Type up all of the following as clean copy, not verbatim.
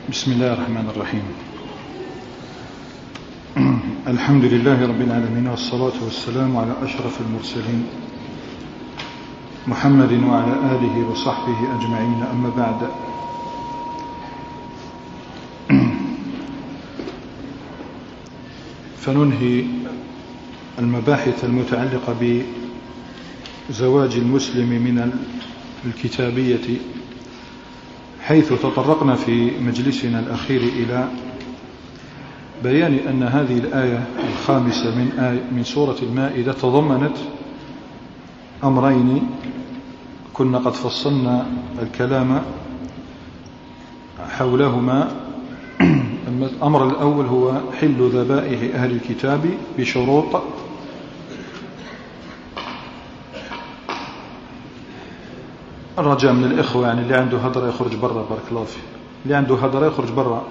بسم الله الرحمن الرحيم. الحمد لله رب العالمين، والصلاة والسلام على أشرف المرسلين محمد وعلى آله وصحبه أجمعين، أما بعد. فننهي المباحث المتعلقة بزواج المسلم من الكتابية، حيث تطرقنا في مجلسنا الأخير إلى بيان أن هذه الآية الخامسة من سورة المائدة تضمنت أمرين كنا قد فصلنا الكلام حولهما. الأمر الأول هو حل ذبائح أهل الكتاب بشروط. الرجاء من الإخوة، يعني اللي عنده هدرة يخرج برا، بارك الله فيه. اللي عنده هدرة يخرج برا.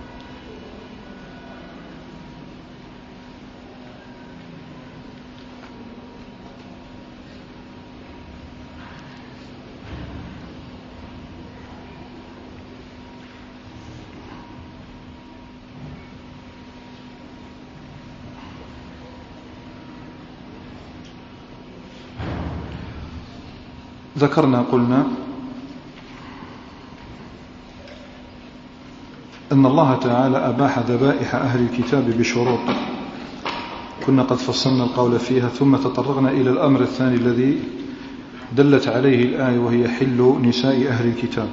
قلنا أن الله تعالى أباح ذبائح أهل الكتاب بشروط، كنا قد فصلنا القول فيها، ثم تطرقنا إلى الأمر الثاني الذي دلت عليه الآية، وهي حل نساء أهل الكتاب.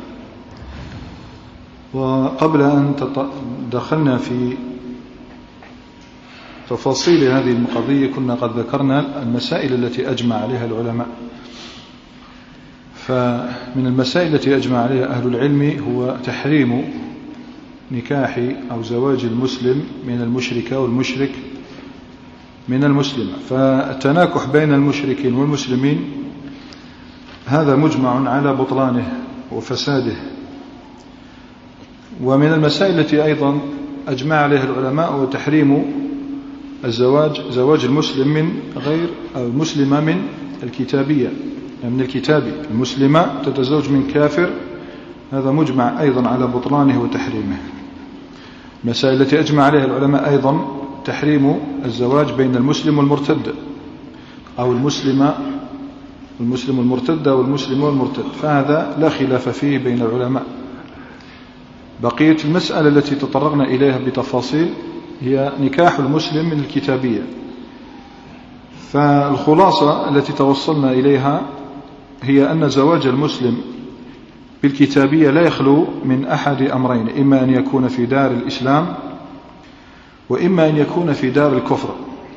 وقبل أن دخلنا في تفاصيل هذه القضية كنا قد ذكرنا المسائل التي أجمع عليها العلماء. فمن المسائل التي أجمع عليها أهل العلم هو تحريم نكاح أو زواج المسلم من المشركة والمشرك من المسلمة. فالتناكح بين المشركين والمسلمين هذا مجمع على بطلانه وفساده. ومن المسائل التي أيضا أجمع عليها العلماء هو تحريم زواج المسلم من غير المسلمة من الكتابية، من الكتاب. المسلمة تتزوج من كافر، هذا مجمع أيضا على بطلانه وتحريمه. المسائل التي أجمع عليها العلماء أيضا تحريم الزواج بين المسلم والمرتد، أو المسلم المرتد والمسلم والمرتد، فهذا لا خلاف فيه بين العلماء. بقية المسألة التي تطرقنا إليها بتفاصيل هي نكاح المسلم من الكتابية. فالخلاصة التي توصلنا إليها هي أن زواج المسلم بالكتابية لا يخلو من أحد أمرين، إما أن يكون في دار الإسلام، وإما أن يكون في دار الكفر.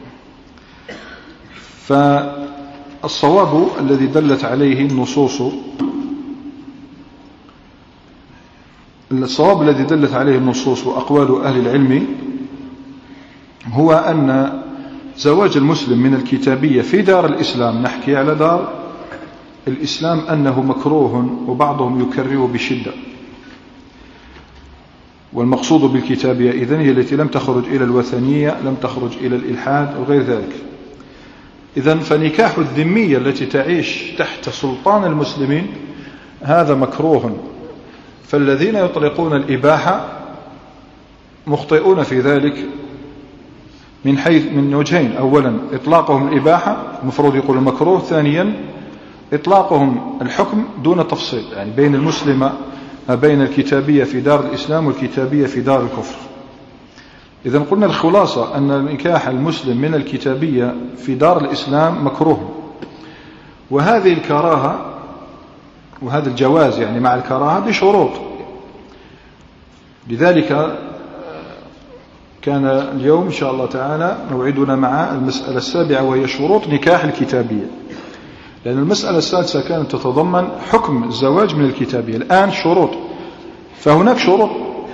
فالصواب الذي دلت عليه النصوص وأقوال أهل العلم هو أن زواج المسلم من الكتابية في دار الإسلام، نحكي على دار الإسلام، أنه مكروه، وبعضهم يكرره بشدة. والمقصود بالكتابية إذن هي التي لم تخرج إلى الوثنية، لم تخرج إلى الإلحاد وغير ذلك. إذن فنكاح الذمية التي تعيش تحت سلطان المسلمين هذا مكروه. فالذين يطلقون الإباحة مخطئون في ذلك من وجهين: أولا إطلاقهم الإباحة المفروض يقول المكروه، ثانيا إطلاقهم الحكم دون تفصيل، يعني بين المسلمة بين الكتابية في دار الإسلام والكتابية في دار الكفر. إذن قلنا الخلاصة أن نكاح المسلم من الكتابية في دار الإسلام مكروه، وهذه الكراهة وهذا الجواز يعني مع الكراهة بشروط. لذلك كان اليوم إن شاء الله تعالى موعدنا مع المسألة السابعة، وهي شروط نكاح الكتابية، لأن المسألة السادسة كانت تتضمن حكم الزواج من الكتابية. الآن شروط، فهناك شروط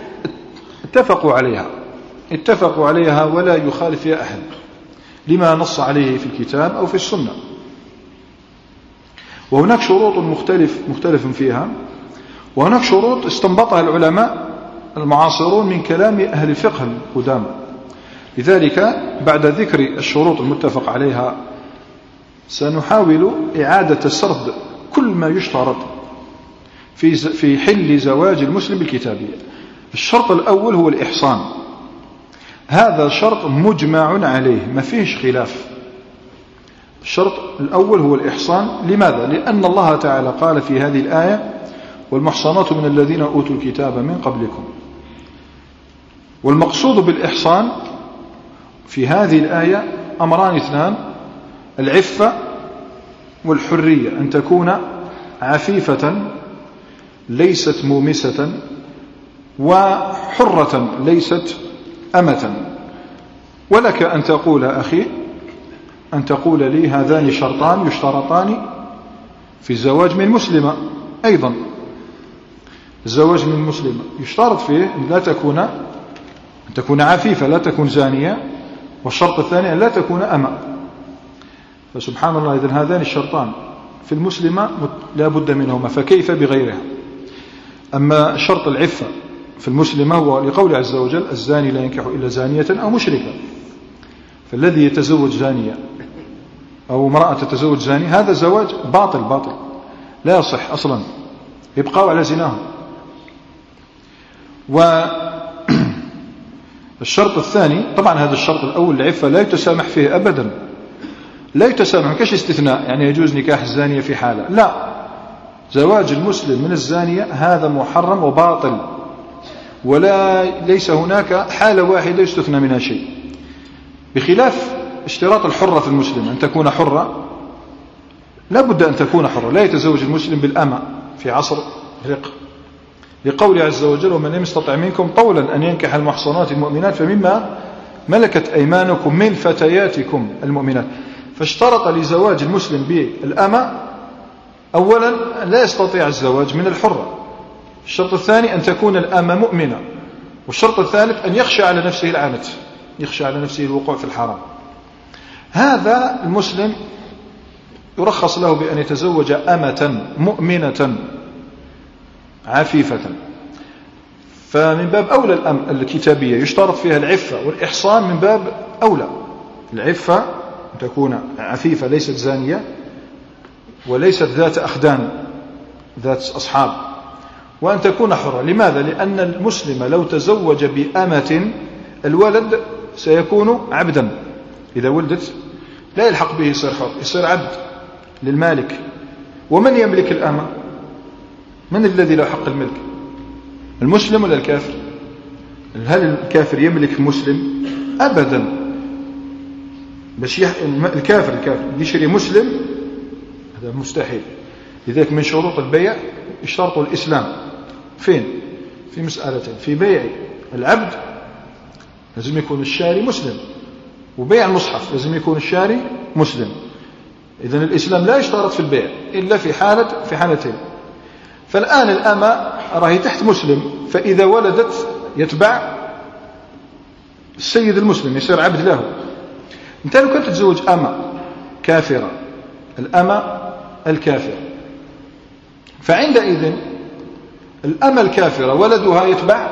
اتفقوا عليها ولا يخالف فيها أحد لما نص عليه في الكتاب أو في السنة. وهناك شروط مختلف فيها، وهناك شروط استنبطها العلماء المعاصرون من كلام أهل الفقه القدامى. لذلك بعد ذكر الشروط المتفق عليها سنحاول إعادة سرد كل ما يشترط في حل زواج المسلم بالكتابية. الشرط الأول هو الإحصان، هذا شرط مجمع عليه ما فيهش خلاف. الشرط الأول هو الإحصان. لماذا؟ لأن الله تعالى قال في هذه الآية والمحصنات من الذين أوتوا الكتاب من قبلكم. والمقصود بالإحصان في هذه الآية أمران اثنان: العفة والحرية، أن تكون عفيفة ليست مومسة، وحرة ليست أمة. ولك أن تقول أخي، أن تقول لي هذان شرطان يشترطان في الزواج من مسلمة. أيضا الزواج من مسلمة يشترط فيه أن تكون عفيفة، لا تكون زانية، والشرط الثاني أن لا تكون أمة. فسبحان الله، إذن هذان الشرطان في المسلمة لا بد منهما، فكيف بغيرها؟ أما شرط العفة في المسلمة هو لقول عز وجل: الزاني لا ينكح إلا زانية أو مشركة. فالذي يتزوج زانية أو امرأة تتزوج زاني هذا زواج باطل لا يصح أصلا، يبقوا على زناهم. والشرط الثاني طبعا هذا الشرط الأول العفة لا يتسامح فيه أبدا، لا يتسامح، كاش استثناء يعني يجوز نكاح الزانية في حالة، لا، زواج المسلم من الزانية هذا محرم وباطل، ولا ليس هناك حالة واحدة يستثنى منها شيء، بخلاف اشتراط الحرة في المسلم أن تكون حرة، لا بد أن تكون حرة. لا يتزوج المسلم بالأمة في عصر الرق، لقول عز وجل: ومن لم يستطع منكم طولا أن ينكح المحصنات المؤمنات فمما ملكت أيمانكم من فتياتكم المؤمنات. فاشترط لزواج المسلم بالأمة أولا لا يستطيع الزواج من الحرة، الشرط الثاني أن تكون الأمة مؤمنة، والشرط الثالث أن يخشى على نفسه العنت، يخشى على نفسه الوقوع في الحرام. هذا المسلم يرخص له بأن يتزوج أمة مؤمنة عفيفة. فمن باب أولى الكتابية يشترط فيها العفة والإحصان، من باب أولى العفة أن تكون عفيفة ليست زانية وليست ذات أخدان ذات أصحاب، وأن تكون حرة. لماذا؟ لأن المسلم لو تزوج بأمة الولد سيكون عبدا، إذا ولدت لا يلحق به يصير حر، يصير عبد للمالك. ومن يملك الأمة؟ من الذي له حق الملك؟ المسلم ولا الكافر؟ هل الكافر يملك المسلم؟ أبدا. الكافر يشتري مسلم هذا مستحيل. لذلك من شروط البيع اشترط الإسلام. فين؟ في مسألتين: في بيع العبد لازم يكون الشاري مسلم، وبيع المصحف لازم يكون الشاري مسلم. إذن الإسلام لا يشترط في البيع إلا في حالتين. فالآن الأمة راهي تحت مسلم، فإذا ولدت يتبع السيد المسلم، يصير عبد له. انت لو كنت تتزوج أمة كافرة، الأمة الكافرة، فعندئذ الأمة الكافرة ولدها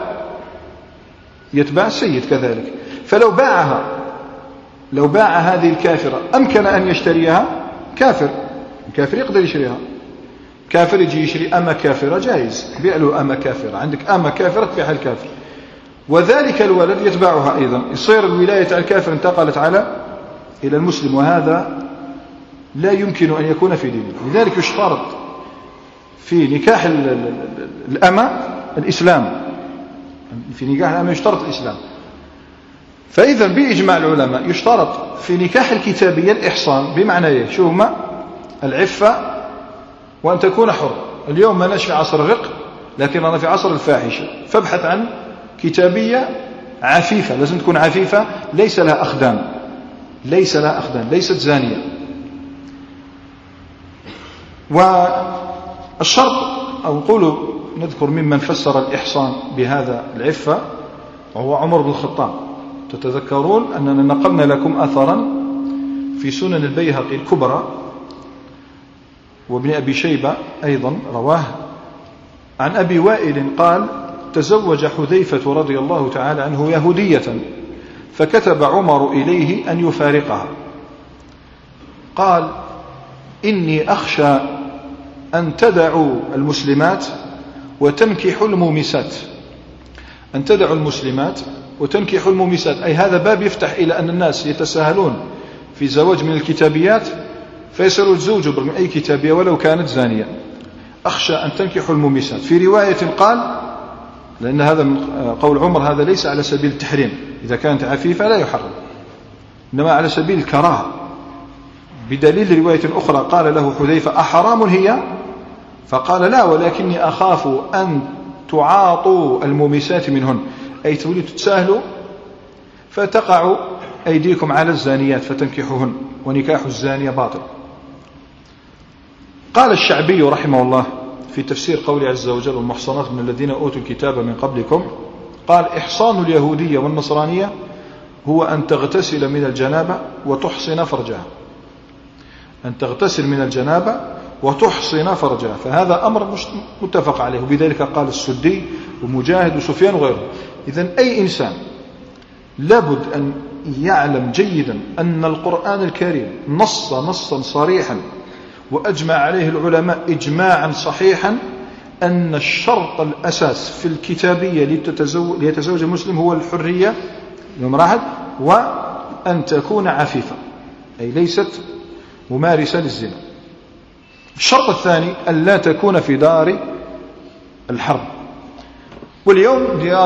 يتبع السيد كذلك. فلو باع هذه الكافرة أمكن أن يشتريها كافر، الكافر يقدر يشتريها، كافر يجي يشتري أمة كافرة جائز، بيع له أمة كافرة، عندك أمة كافرة تبيعها الكافر، وذلك الولد يتبعها أيضا، يصير الولاية على الكافر انتقلت إلى المسلم، وهذا لا يمكن أن يكون في دينه. لذلك يشترط في نكاح الأمة الإسلام، في نكاح الأمة يشترط الإسلام. فإذا بإجماع العلماء يشترط في نكاح الكتابية الإحصان، بمعنى شو هما؟ العفة وأن تكون حر. اليوم ما ناش في عصر الرق، لكن أنا في عصر الفاحشة، فابحث عن كتابية عفيفة، لازم تكون عفيفة ليس لها أخدان، ليست زانية. والشرط أو نقول نذكر ممن فسر الإحصان بهذا العفة وهو عمر بن الخطاب. تتذكرون أننا نقلنا لكم أثرا في سنن البيهقي الكبرى وابن أبي شيبة أيضا رواه عن أبي وائل قال: تزوج حذيفة رضي الله تعالى عنه يهودية، فكتب عمر إليه أن يفارقها. قال: إني أخشى أن تدعوا المسلمات وتنكحوا المومسات، أن تدعوا المسلمات وتنكحوا المومسات، أي هذا باب يفتح إلى أن الناس يتساهلون في زواج من الكتابيات فيصيروا يتزوجوا من أي كتابية ولو كانت زانية. أخشى أن تنكحوا المومسات. في رواية قال، لأن هذا من قول عمر، هذا ليس على سبيل التحريم، إذا كانت عفيفة لا يحرم، إنما على سبيل الكراهة، بدليل رواية أخرى قال له حذيفة: أحرام هي؟ فقال: لا، ولكني أخاف أن تعاطوا المومسات منهن، أي تريد تتساهلوا فتقع أيديكم على الزانيات فتنكحوهن، ونكاح الزانية باطل. قال الشعبي رحمه الله في تفسير قوله عز وجل: والمحصنات من الذين أوتوا الكتاب من قبلكم، قال: إحصان اليهودية والنصرانية هو أن تغتسل من الجنابة وتحصن فرجها، أن تغتسل من الجنابة وتحصن فرجها، فهذا أمر متفق عليه، وبذلك قال السدي ومجاهد وسفيان وغيره. إذن أي إنسان لابد أن يعلم جيدا أن القرآن الكريم نص نصا صريحا وأجمع عليه العلماء إجماعا صحيحا أن الشرط الأساس في الكتابية ليتزوج المسلم هو الحرية للمراهد، وأن تكون عفيفة، أي ليست ممارسة للزنا. الشرط الثاني أن لا تكون في دار الحرب. واليوم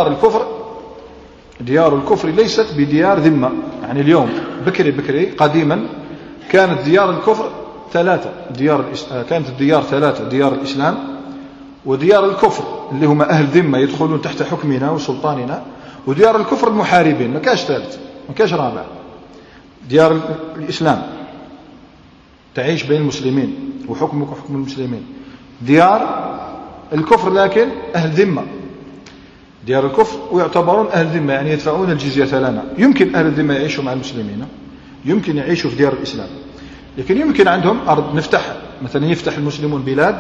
ديار الكفر ليست بديار ذمة، يعني اليوم بكري قديما كانت ديار الكفر ثلاثة، كانت الديار ثلاثة: ديار الإسلام وديار الكفر اللي هم أهل ذمة يدخلون تحت حكمنا وسلطاننا، وديار الكفر المحاربين، ما كاش ثالث ما كاش رابع. ديار الإسلام تعيش بين المسلمين وحكمك وحكم المسلمين. ديار الكفر لكن أهل ذمة، ديار الكفر ويعتبرون أهل ذمة، يعني يدفعون الجزية لنا. يمكن أهل الذمة يعيشوا مع المسلمين، يمكن يعيشوا في ديار الإسلام، لكن يمكن عندهم أرض نفتحها، مثلا يفتح المسلمون بلاد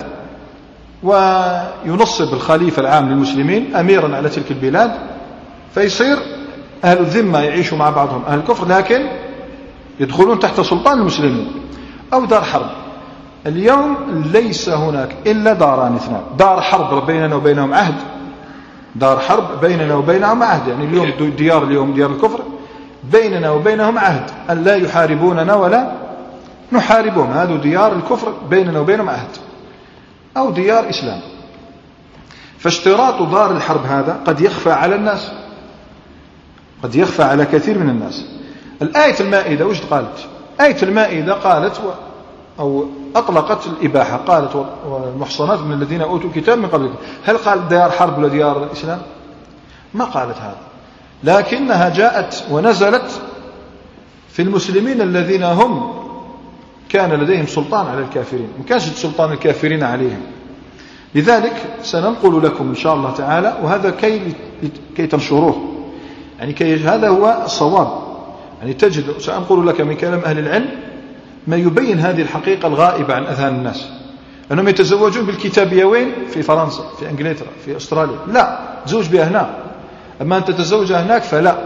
وينصب الخليفة العام للمسلمين أميرا على تلك البلاد، فيصير أهل الذمة يعيشوا مع بعضهم أهل الكفر لكن يدخلون تحت سلطان المسلمين. أو دار حرب. اليوم ليس هناك إلا داران اثنان: دار حرب بيننا وبينهم عهد، دار حرب بيننا وبينهم عهد، يعني اليوم ديار الكفر بيننا وبينهم عهد أن لا يحاربوننا ولا نحاربهم، هذا ديار الكفر بيننا وبينهم عهد. أو ديار إسلام. فاشتراط دار الحرب هذا قد يخفى على الناس، قد يخفى على كثير من الناس. الآية المائدة وش قالت؟ آية المائدة قالت أو أطلقت الإباحة، قالت: والمحصنات من الذين أوتوا الكتاب من قبلكم. هل قال ديار حرب ولا ديار الإسلام؟ ما قالت هذا، لكنها جاءت ونزلت في المسلمين الذين هم كان لديهم سلطان على الكافرين، ما كانش سلطان الكافرين عليهم. لذلك سننقل لكم إن شاء الله تعالى، وهذا كي تنشروه، يعني هذا هو الصواب. يعني تجد سأنقل لك من كلام أهل العلم ما يبين هذه الحقيقة الغائبة عن أذهان الناس، أنهم يتزوجون بالكتابية وين؟ في فرنسا، في إنجلترا، في أستراليا، لا، تزوج بها هناك، أما أن تتزوجها هناك فلا.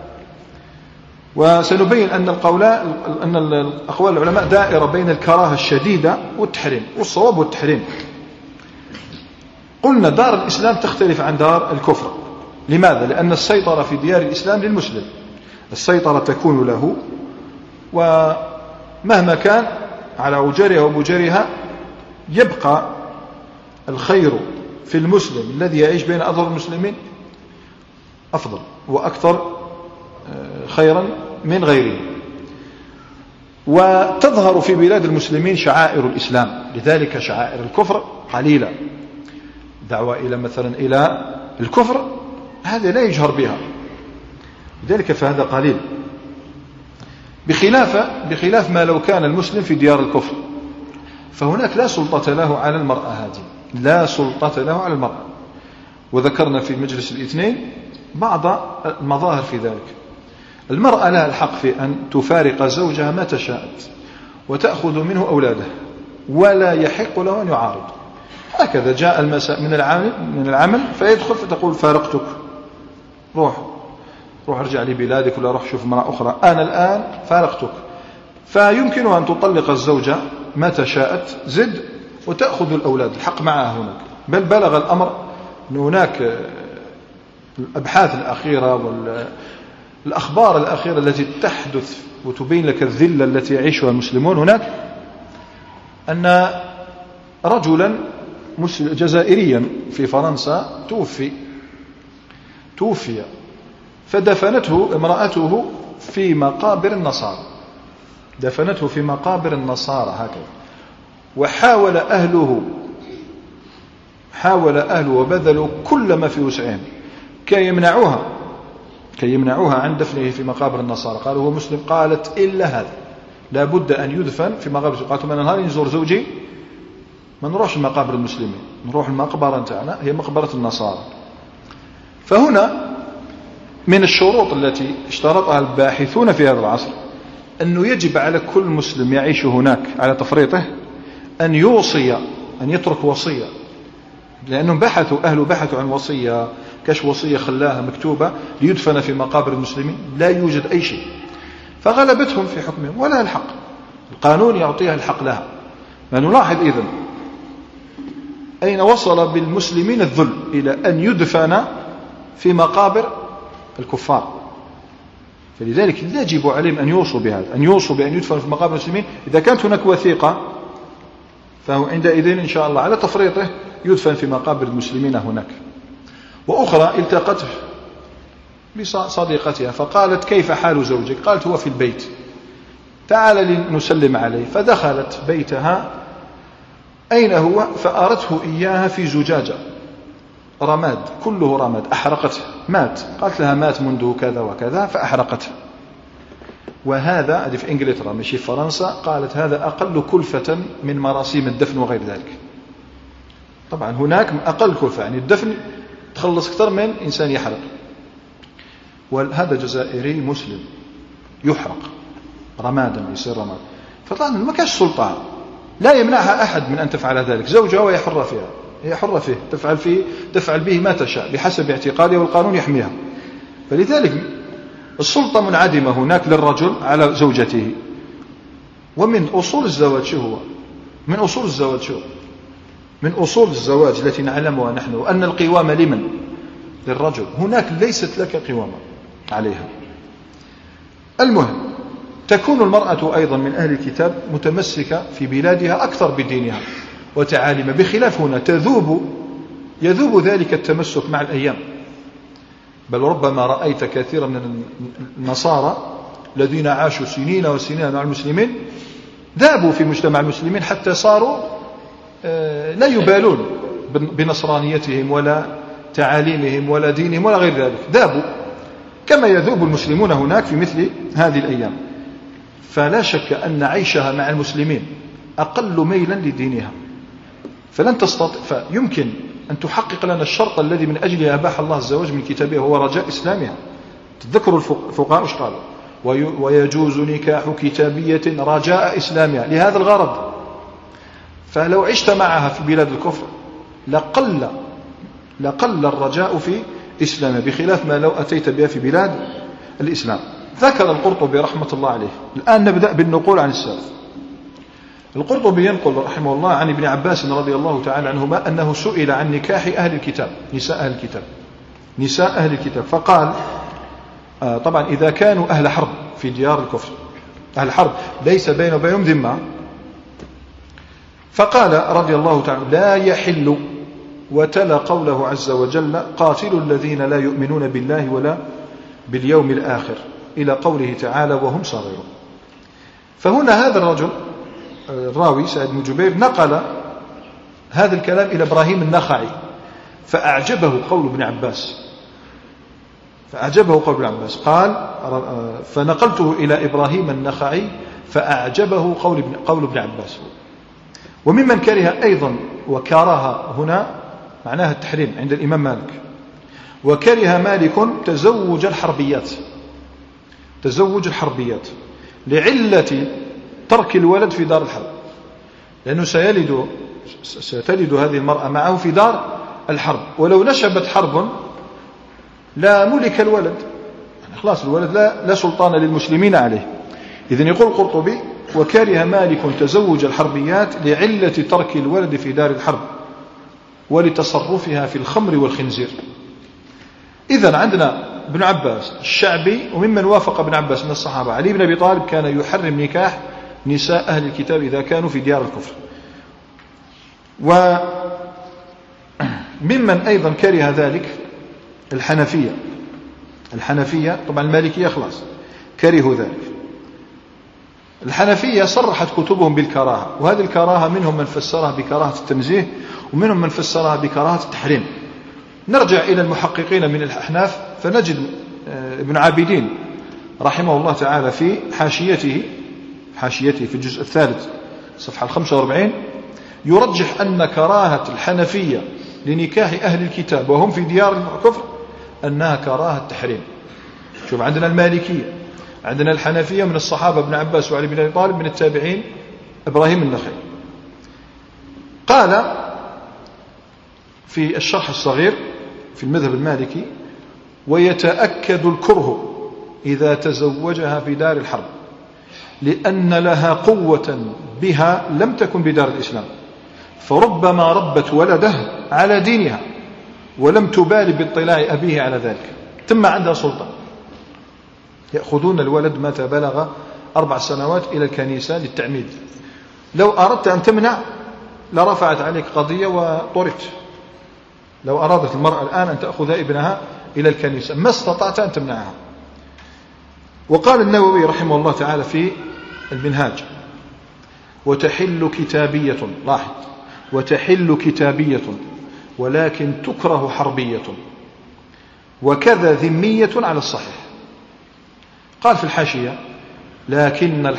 وسنبين أن أقوال العلماء دائرة بين الكراهة الشديدة والتحريم، والصواب والتحريم. قلنا دار الإسلام تختلف عن دار الكفر. لماذا؟ لأن السيطرة في ديار الإسلام للمسلم، السيطرة تكون له، ومهما كان على أجرها ومجرها يبقى الخير في المسلم الذي يعيش بين أظهر المسلمين أفضل وأكثر خيرا من غيره. وتظهر في بلاد المسلمين شعائر الإسلام، لذلك شعائر الكفر قليلة. دعوة إلى مثلا إلى الكفر هذا لا يجهر بها، لذلك فهذا قليل، بخلاف ما لو كان المسلم في ديار الكفر، فهناك لا سلطة له على المرأة، هذه لا سلطة له على المرأة. وذكرنا في مجلس الاثنين بعض المظاهر في ذلك. المرأة لها الحق في أن تفارق زوجها متى شاءت وتأخذ منه أولاده، ولا يحق له أن يعارض. هكذا جاء المساء من العمل فيدخل فتقول: فارقتك، روح ارجع لبلادك، ولا روح شوف امرأة أخرى، أنا الآن فارقتك. فيمكنها أن تطلق الزوجة متى شاءت زد وتأخذ الأولاد، الحق معها هناك. بل بلغ الأمر أن هناك الأبحاث الأخيرة والأخبار الأخيرة التي تحدث وتبين لك الذلة التي يعيشها المسلمون هناك، أن رجلا جزائريا في فرنسا توفي فدفنته امرأته في مقابر النصارى، دفنته في مقابر النصارى هكذا. وحاول أهله وبذلوا كل ما في وسعهم كي يمنعوها عن دفنه في مقابر النصارى. قالوا هو مسلم، قالت إلا هذا لا بد أن يدفن في مقابر. قالت من نهار نزور زوجي ما نروحش المقابر المسلمين، نروح المقبرة نتاعنا هي مقبرة النصارى. فهنا من الشروط التي اشترطها الباحثون في هذا العصر أنه يجب على كل مسلم يعيش هناك على تفريطه أن يترك وصية، لأنهم أهله بحثوا عن وصية، كاش وصية خلاها مكتوبة ليدفن في مقابر المسلمين، لا يوجد أي شيء. فغلبتهم في حكمهم ولا الحق، القانون يعطيها الحق لها. فنلاحظ إذن أين وصل بالمسلمين الذل، إلى أن يدفن في مقابر الكفار. فلذلك يجب عليهم أن يوصوا بهذا، أن يوصوا بأن يدفن في مقابر المسلمين. إذا كانت هناك وثيقة فهو عندئذ إن شاء الله على تفريطه يدفن في مقابر المسلمين هناك. وأخرى التقت بصديقتها فقالت كيف حال زوجك؟ قالت هو في البيت، تعال لنسلم عليه. فدخلت بيتها أين هو؟ فأرته إياها في زجاجة رماد، كله رماد، أحرقته، مات. قالت لها مات منذ كذا وكذا فأحرقته. وهذا في إنجلترا ماشي في فرنسا، قالت هذا أقل كلفة من مراسيم الدفن وغير ذلك. طبعا هناك أقل كلفة، يعني الدفن تخلص أكثر من إنسان يحرق. وهذا جزائري مسلم يحرق رمادا، يصير رماد. فطبعا ما كاش سلطة، لا يمنعها أحد من أن تفعل ذلك، زوجها وهي حرة فيها، هي حرة فيه، تفعل به ما تشاء بحسب اعتقادها والقانون يحميها. فلذلك السلطة منعدمة هناك للرجل على زوجته. ومن أصول الزواج شو هو؟ من أصول الزواج التي نعلمها نحن أن القوامة لمن؟ للرجل. هناك ليست لك قوامة عليها. المهم تكون المرأة أيضا من أهل الكتاب متمسكة في بلادها أكثر بدينها وتعاليمها، بخلاف هنا يذوب ذلك التمسك مع الأيام. بل ربما رأيت كثيرا من النصارى الذين عاشوا سنين وسنين مع المسلمين ذابوا في مجتمع المسلمين حتى صاروا لا يبالون بنصرانيتهم ولا تعاليمهم ولا دينهم ولا غير ذلك، ذابوا كما يذوب المسلمون هناك في مثل هذه الأيام. فلا شك أن عيشها مع المسلمين أقل ميلا لدينها، فلن تستطيع. فيمكن أن تحقق لنا الشرط الذي من أجله أباح الله الزواج من كتابه، هو رجاء إسلامها. تذكروا الفقهاء ايش قالوا؟ ويجوز نكاح كتابية رجاء إسلامها، لهذا الغرض. فلو عشت معها في بلاد الكفر لقل الرجاء في إسلامها، بخلاف ما لو أتيت بها في بلاد الإسلام. ذكر القرطبي رحمة الله عليه. الآن نبدأ بالنقول عن السلف. القرطبي ينقل رحمه الله عن ابن عباس رضي الله تعالى عنهما أنه سئل عن نكاح أهل الكتاب، نساء أهل الكتاب، فقال طبعا إذا كانوا أهل حرب في ديار الكفر، أهل حرب ليس بين وبينهم ذمة، فقال رضي الله تعالى لا يحل، وتلا قوله عز وجل قاتلوا الذين لا يؤمنون بالله ولا باليوم الآخر إلى قوله تعالى وهم صغيرون. فهنا هذا الرجل الراوي سعيد بن جبير نقل هذا الكلام إلى إبراهيم النخعي، فأعجبه قول ابن عباس، قال فنقلته إلى إبراهيم النخعي فأعجبه قول ابن عباس. وممن كره أيضا وكره هنا معناها التحريم عند الإمام مالك، وكره مالك تزوج الحربيات لعلة ترك الولد في دار الحرب، لأنه ستلد هذه المرأة معه في دار الحرب، ولو نشبت حرب لا ملك الولد، يعني خلاص الولد لا سلطان للمسلمين عليه. إذن يقول القرطبي وكره مالك تزوج الحربيات لعلة ترك الولد في دار الحرب ولتصرفها في الخمر والخنزير. إذن عندنا ابن عباس الشعبي، وممن وافق ابن عباس من الصحابة علي بن أبي طالب كان يحرم نكاح نساء أهل الكتاب إذا كانوا في ديار الكفر. وممن أيضا كره ذلك الحنفية طبعا المالكية خلاص كرهوا ذلك. الحنفية صرحت كتبهم بالكراهة، وهذه الكراهة منهم من فسرها بكراهة التنزيه ومنهم من فسرها بكراهة التحريم. نرجع إلى المحققين من الأحناف فنجد ابن عابدين رحمه الله تعالى في حاشيته في الجزء الثالث صفحة 45 يرجح أن كراهة الحنفية لنكاح أهل الكتاب وهم في ديار الكفر أنها كراهة تحريم. شوف، عندنا المالكية، عندنا الحنفية من الصحابة ابن عباس وعلي بن أبي طالب، من التابعين إبراهيم النخعي. قال في الشرح الصغير في المذهب المالكي: ويتأكد الكره إذا تزوجها في دار الحرب لأن لها قوة بها لم تكن بدار الإسلام، فربما ربت ولده على دينها ولم تبالي باطلاع أبيه على ذلك، ثم عندها سلطة، يأخذون الولد متى بلغ 4 سنوات إلى الكنيسة للتعميد. لو أردت أن تمنع لرفعت عليك قضية وطردت. لو أرادت المرأة الآن أن تأخذ ابنها إلى الكنيسة ما استطعت أن تمنعها. وقال النووي رحمه الله تعالى في المنهاج: وتحل كتابية، لاحظ، وتحل كتابية ولكن تكره حربية، وكذا ذمية على الصحيح. قال في الحاشية: لكن